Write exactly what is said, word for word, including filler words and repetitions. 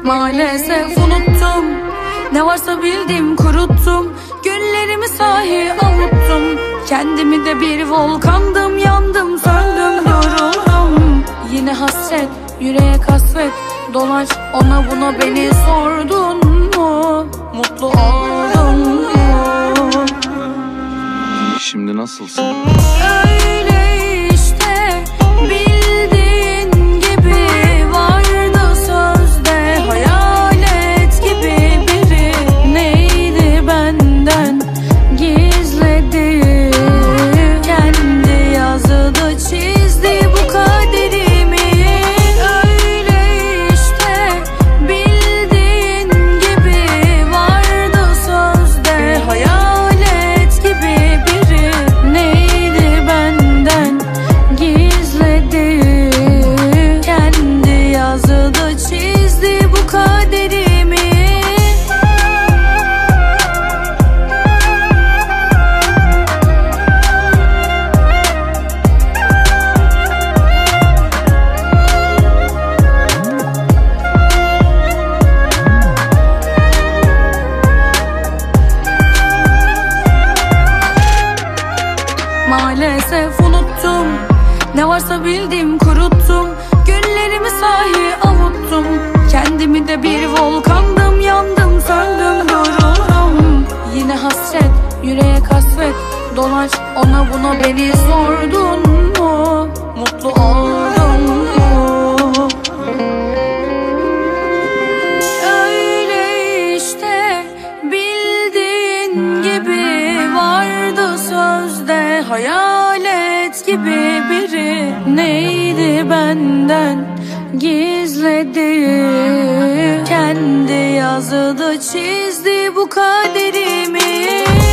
Maalesef unuttum, ne varsa bildim kuruttum. Günlerimi sahi avuttum. Kendimi de bir volkandım, yandım söndüm yoruldum. Yine hasret, yüreğe kasvet dolaş, ona buna beni sordun mu? Mutlu oldun mu? Şimdi nasılsın? Öyle işte, bildiğin gibi vardı sözde. Hayalet gibi biri, neydi benden gizledi? Kendi yazdı çizdi bu kaderimi. Öyle işte, bildiğin gibi vardı sözde. Hayalet gibi biri, neydi benden gizledi? Kendi yazdı çizdi bu kaderimi. Maalesef unuttum, ne varsa bildim kuruttum. Günlerimi sahi avuttum. Kendimi de bir volkandım, yandım söndüm yoruldum. Yine hasret, yüreğe kasvet dolaş, ona buna beni sordun mu? Mutlu oldun mu? Öyle işte, bildiğin gibi vardı sözde. Hayalet gibi biri, neydi benden gizledi? Kendi yazdı çizdi bu kaderimi.